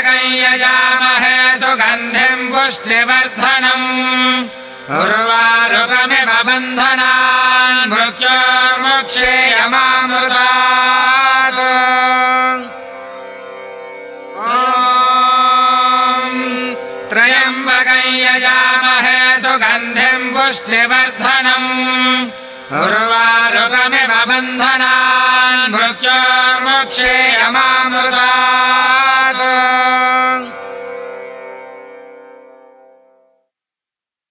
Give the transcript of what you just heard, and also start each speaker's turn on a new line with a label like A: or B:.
A: यजामहे सुगन्धिम् पुष्टिवर्धनम् उर्वारुकमिव बन्धनान् मृत्योर्मुक्षेयमामृतात् ॐ त्र्यम्बकं यजामहे सुगन्धिम् पुष्टिवर्धनम्